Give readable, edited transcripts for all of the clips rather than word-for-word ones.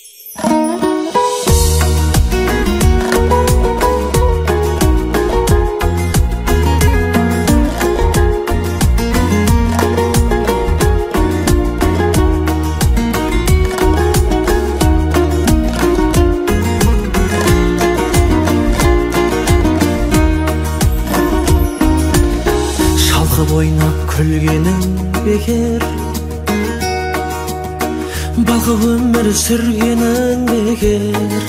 ойнап күлгенің бекер, балқып өмір сүргенің бекер,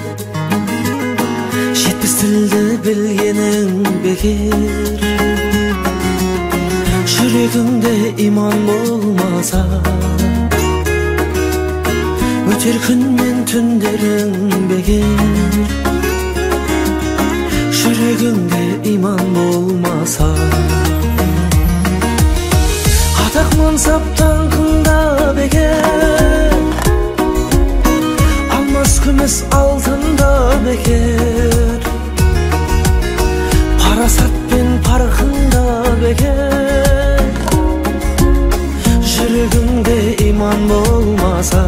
жетпіс тілді білгенің бекер. Жүрегіңде иман болмаса, өтер күн мен түндерің бекер. Жүрегіңде иман болмаса, атақ мансаптан қында бекер, алмас күміс алтында бекер. Парасат пен парқында бекер, жүрегіңде иман болмаса,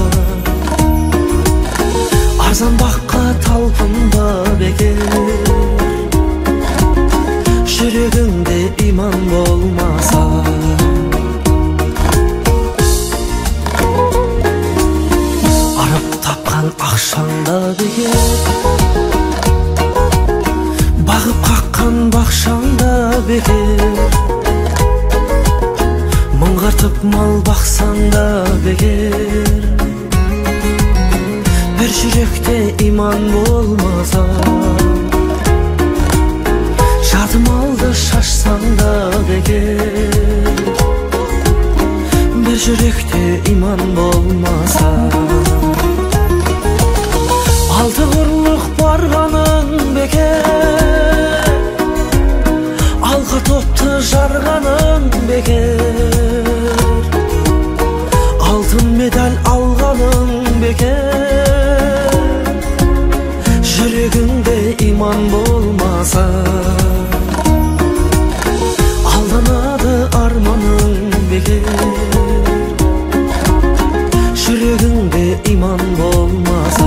арзан баққа талпынба бекер. Жүрегіңде иман болмаса, ақшаңда бекер, бағып қаққан бақшаңда бекер. Мұңғартып мал бақсаңда бекер. Бір жүректе иман болмаса, жаты малды шашсаңда бекер. Бір жүректе иман болмаса, алты құрлық барғаның бекер, алға топты жарғаның бекер. Алтын медаль алғаның бекер. Жүрегіңде иман болмаса, алданады арманың бекер. Жүрегіңде иман болмаса,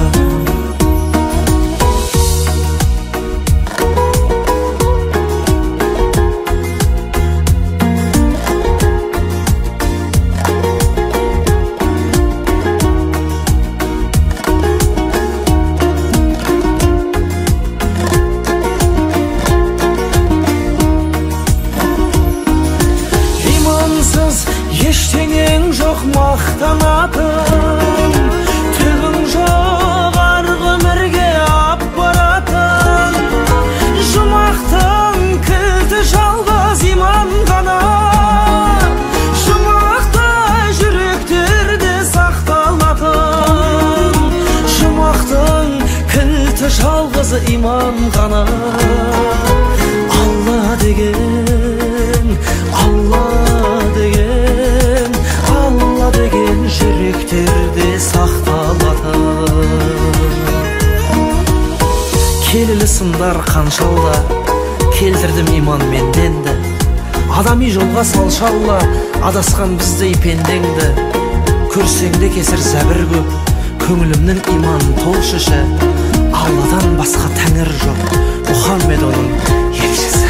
ештеңең жоқ мақтанатын, түгің жоқ арғы өмірге ап баратын. Жұмақтың кілті жалғыз иман ғана, жұмақтай жүректерде сақталатын. Жұмақтың кілті жалғыз иман ғана, Алла деген, Алла деген, Алла деген жүректерде сақталатын. Келелі сындар қаншалда, келтірдім иман менденді. Адами жолға салшалла, адасқан біздей пендеңді. Көрсеңде кесір зәбір көп, көңілімнің иман толшышы. Алладан басқа тәңір жоқ, Мұхаммед оның елшісі.